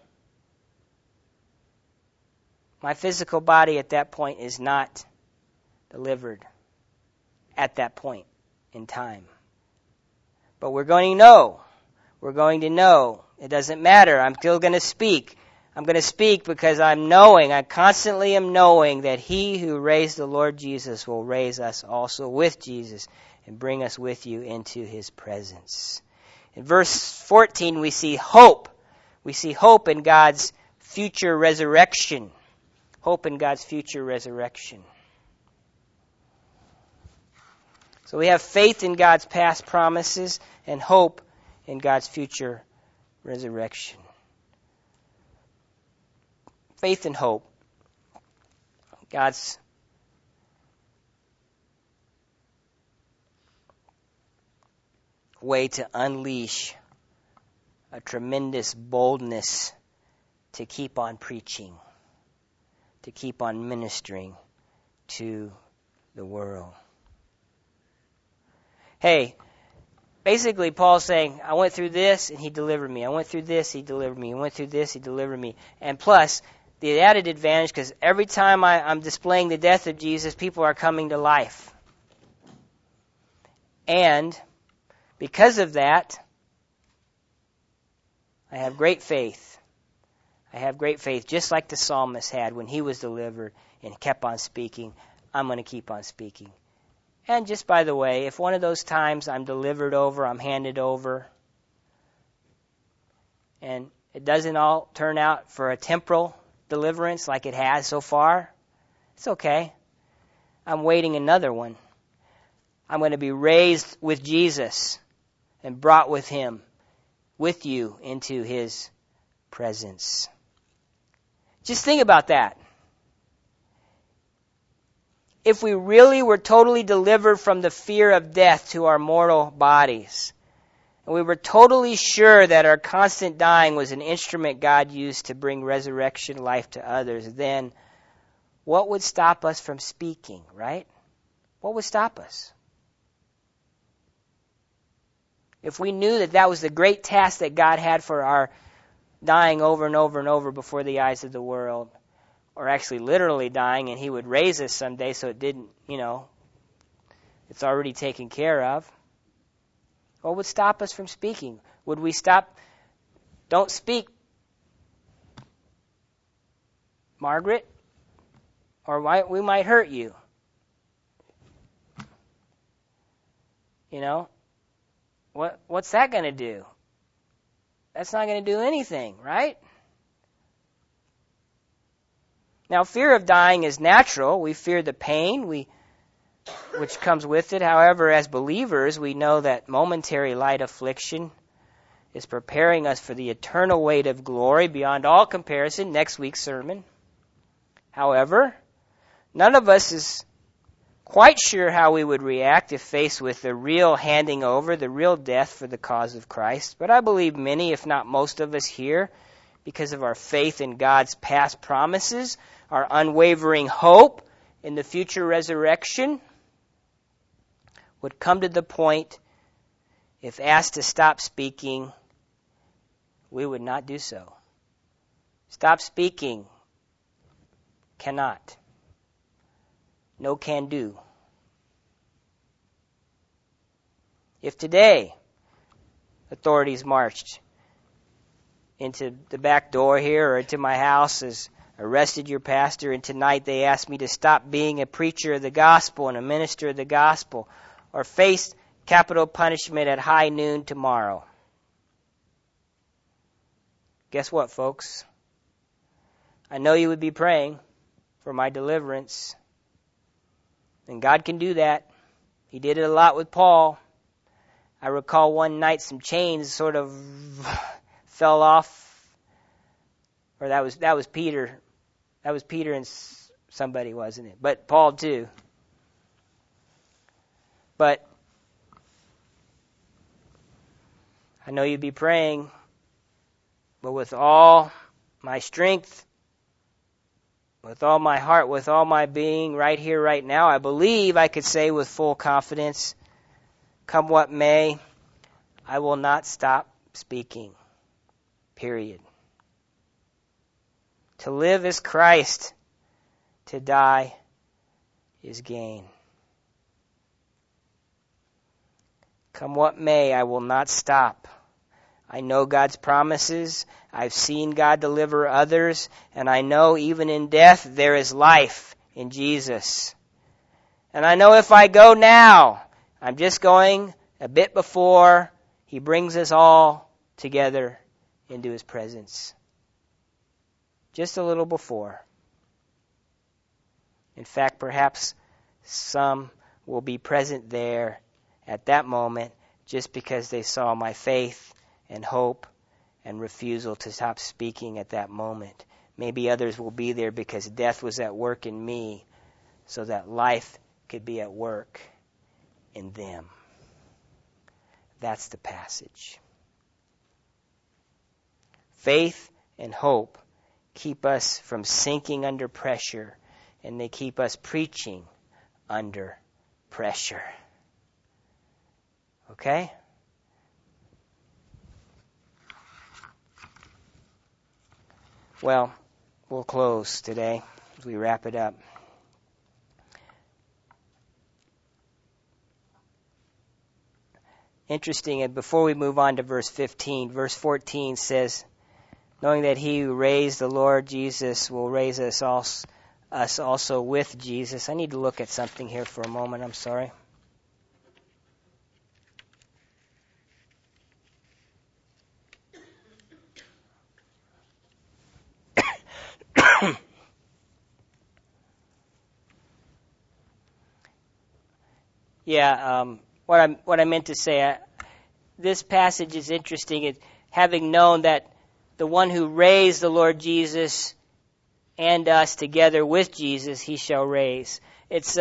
my physical body at that point is not delivered at that point in time. But we're going to know. We're going to know. It doesn't matter. I'm still going to speak. I'm going to speak because I constantly am knowing that he who raised the Lord Jesus will raise us also with Jesus and bring us with you into his presence. In verse 14, we see hope. We see hope in God's future resurrection. Hope in God's future resurrection. So we have faith in God's past promises and hope in God's future resurrection. Faith and hope. God's way to unleash a tremendous boldness to keep on preaching, to keep on ministering to the world. Hey, basically Paul's saying, I went through this and he delivered me. I went through this, he delivered me. I went through this, he delivered me. And plus, the added advantage, because every time I'm displaying the death of Jesus, people are coming to life. And because of that, I have great faith. I have great faith, just like the psalmist had when he was delivered and kept on speaking. I'm going to keep on speaking. And just by the way, if one of those times I'm delivered over, I'm handed over, and it doesn't all turn out for a temporal deliverance like it has so far, it's okay. I'm waiting another one. I'm going to be raised with Jesus and brought with him, with you, into his presence. Just think about that. If we really were totally delivered from the fear of death to our mortal bodies, and we were totally sure that our constant dying was an instrument God used to bring resurrection life to others, then what would stop us from speaking, right? What would stop us? If we knew that that was the great task that God had for our dying over and over and over before the eyes of the world, or actually literally dying, and he would raise us someday so it didn't, it's already taken care of. What would stop us from speaking? Would we stop? Don't speak, Margaret, or we might hurt you. What's that going to do? That's not going to do anything, right? Now, fear of dying is natural. We fear the pain which comes with it. However, as believers, we know that momentary light affliction is preparing us for the eternal weight of glory beyond all comparison, next week's sermon. However, none of us is quite sure how we would react if faced with the real handing over, the real death for the cause of Christ. But I believe many, if not most of us here, because of our faith in God's past promises, our unwavering hope in the future resurrection, would come to the point, if asked to stop speaking, we would not do so. Stop speaking. Cannot. No can do. If today authorities marched into the back door here or into my house, has arrested your pastor, and tonight they asked me to stop being a preacher of the gospel and a minister of the gospel, or face capital punishment at high noon tomorrow, guess what, folks? I know you would be praying for my deliverance. And God can do that. He did it a lot with Paul. I recall one night some chains sort of fell off. Or that was Peter. That was Peter and somebody, wasn't it? But Paul too. But I know you'd be praying. But with all my strength, with all my heart, with all my being, right here, right now, I believe I could say with full confidence, come what may, I will not stop speaking. Period. To live is Christ. To die is gain. Come what may, I will not stop. I know God's promises. I've seen God deliver others. And I know even in death there is life in Jesus. And I know if I go now, I'm just going a bit before He brings us all together into His presence. Just a little before. In fact, perhaps some will be present there at that moment just because they saw my faith and hope and refusal to stop speaking at that moment. Maybe others will be there because death was at work in me so that life could be at work in them. That's the passage. Faith and hope keep us from sinking under pressure, and they keep us preaching under pressure. Okay? Well, we'll close today as we wrap it up. Interesting, and before we move on to verse 15, verse 14 says, knowing that He who raised the Lord Jesus will raise us also with Jesus. I need to look at something here for a moment. I'm sorry. What I meant to say, this passage is interesting. Having known that the one who raised the Lord Jesus and us together with Jesus, He shall raise. It's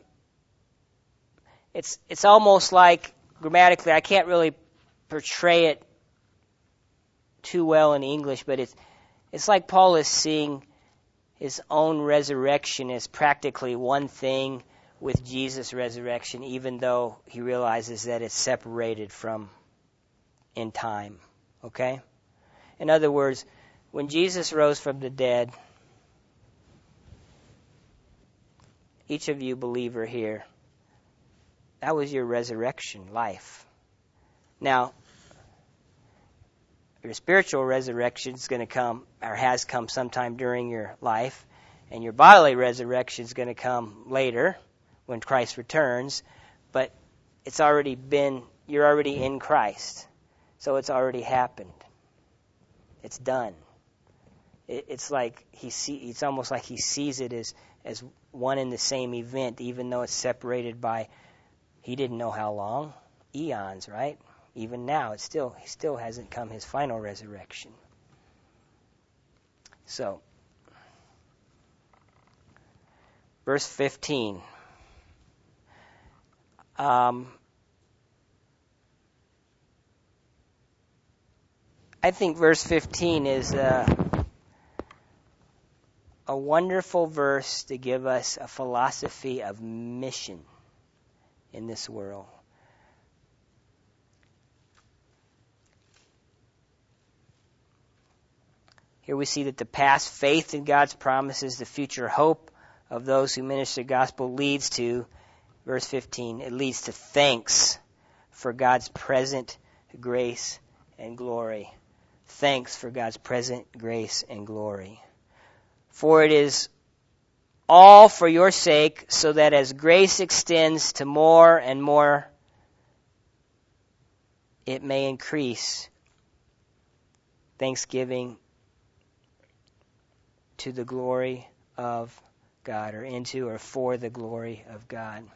almost like, grammatically, I can't really portray it too well in English, but it's like Paul is seeing his own resurrection as practically one thing with Jesus' resurrection, even though he realizes that it's separated from in time. Okay? In other words, when Jesus rose from the dead, each of you believer here, that was your resurrection life. Now, your spiritual resurrection is going to come, or has come sometime during your life, and your bodily resurrection is going to come later when Christ returns, but it's already been you're already in Christ. So it's already happened. It's done. It's like it's almost like he sees it as one and the same event, even though it's separated by, he didn't know how long, eons, right? Even now, he still hasn't come his final resurrection. So, verse 15. I think verse 15 is a wonderful verse to give us a philosophy of mission in this world. Here we see that the past faith in God's promises, the future hope of those who minister the gospel leads to, verse 15, it leads to thanks for God's present grace and glory. Thanks for God's present grace and glory. For it is all for your sake, so that as grace extends to more and more, it may increase thanksgiving to the glory of God, or into or for the glory of God.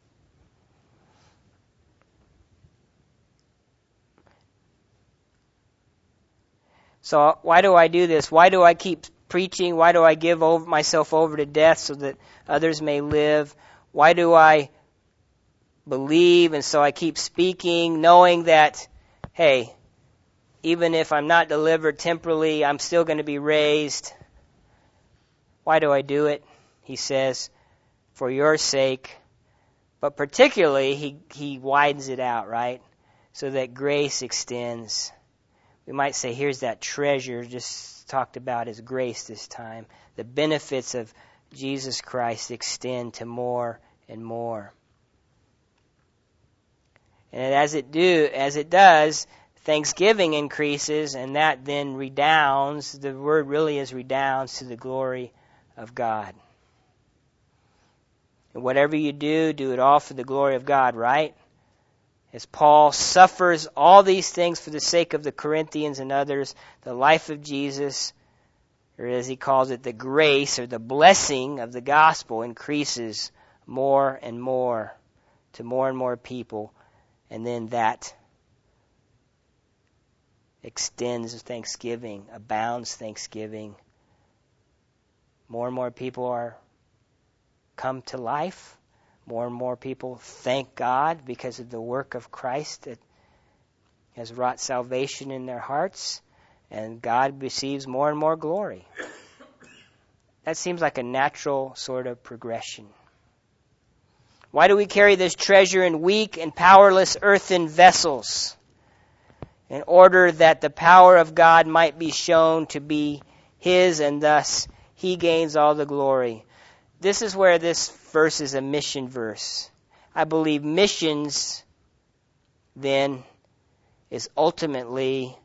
So why do I do this? Why do I keep preaching? Why do I give myself over to death so that others may live? Why do I believe and so I keep speaking, knowing that, hey, even if I'm not delivered temporally, I'm still going to be raised? Why do I do it? He says, for your sake. But particularly, he widens it out, right? So that grace extends. We might say, here's that treasure, just talked about as grace this time. The benefits of Jesus Christ extend to more and more. And as it does, thanksgiving increases, and that then redounds. The word really is redounds to the glory of God. And whatever you do, do it all for the glory of God, right? As Paul suffers all these things for the sake of the Corinthians and others, the life of Jesus, or as he calls it, the grace or the blessing of the gospel increases more and more to more and more people. And then that extends thanksgiving, abounds thanksgiving. More and more people are come to life. More and more people thank God because of the work of Christ that has wrought salvation in their hearts, and God receives more and more glory. That seems like a natural sort of progression. Why do we carry this treasure in weak and powerless earthen vessels? In order that the power of God might be shown to be His, and thus He gains all the glory. This is where this verse is a mission verse. I believe missions, then, is ultimately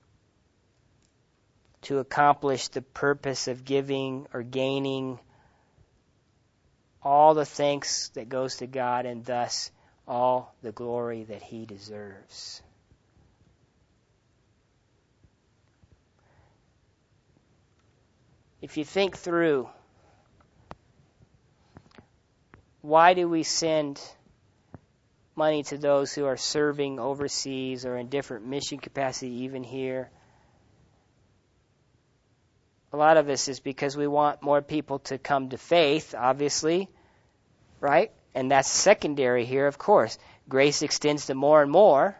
to accomplish the purpose of giving or gaining all the thanks that goes to God, and thus all the glory that He deserves. If you think through, why do we send money to those who are serving overseas or in different mission capacity, even here? A lot of this is because we want more people to come to faith, obviously, right? And that's secondary here, of course. Grace extends to more and more.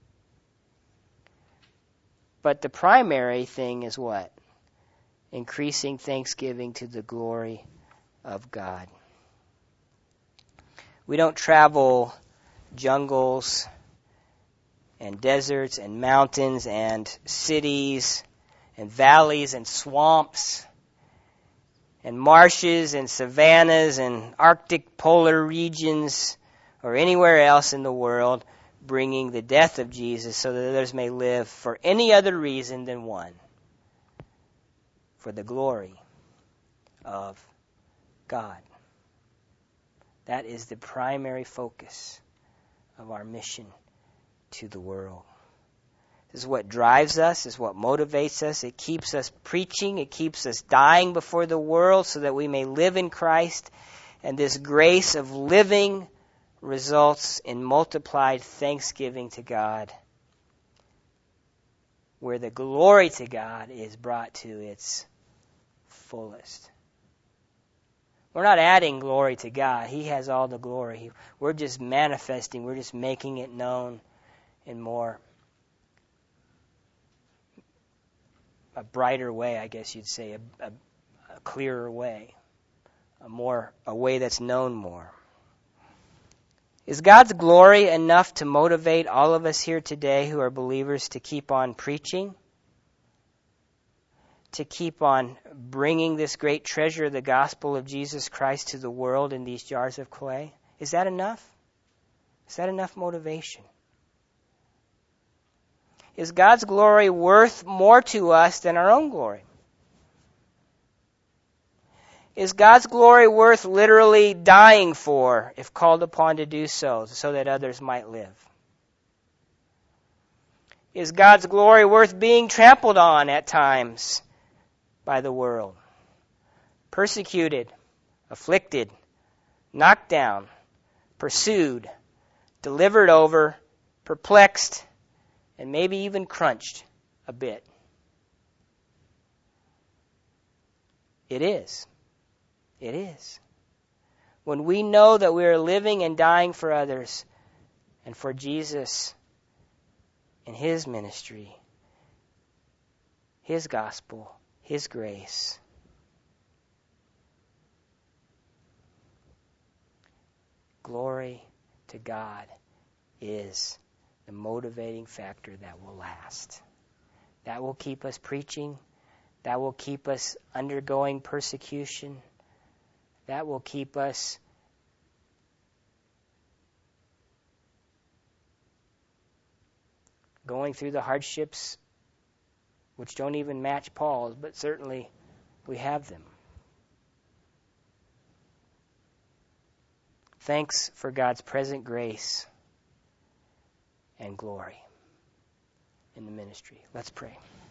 But the primary thing is what? Increasing thanksgiving to the glory of God. We don't travel jungles and deserts and mountains and cities and valleys and swamps and marshes and savannas and Arctic polar regions or anywhere else in the world bringing the death of Jesus so that others may live for any other reason than one: for the glory of God. That is the primary focus of our mission to the world. This is what drives us, this is what motivates us. It keeps us preaching, it keeps us dying before the world so that we may live in Christ. And this grace of living results in multiplied thanksgiving to God, where the glory to God is brought to its fullest. We're not adding glory to God. He has all the glory. We're just manifesting. We're just making it known in a brighter way, I guess you'd say, a clearer way, a way that's known more. Is God's glory enough to motivate all of us here today who are believers to keep on preaching? To keep on bringing this great treasure, the gospel of Jesus Christ, to the world in these jars of clay? Is that enough? Is that enough motivation? Is God's glory worth more to us than our own glory? Is God's glory worth literally dying for if called upon to do so that others might live? Is God's glory worth being trampled on at times by the world? Persecuted, afflicted, knocked down, pursued, delivered over, perplexed, and maybe even crunched a bit. It is. It is. When we know that we are living and dying for others and for Jesus and His ministry, His gospel, His grace. Glory to God is the motivating factor that will last. That will keep us preaching. That will keep us undergoing persecution. That will keep us going through the hardships which don't even match Paul's, but certainly we have them. Thanks for God's present grace and glory in the ministry. Let's pray.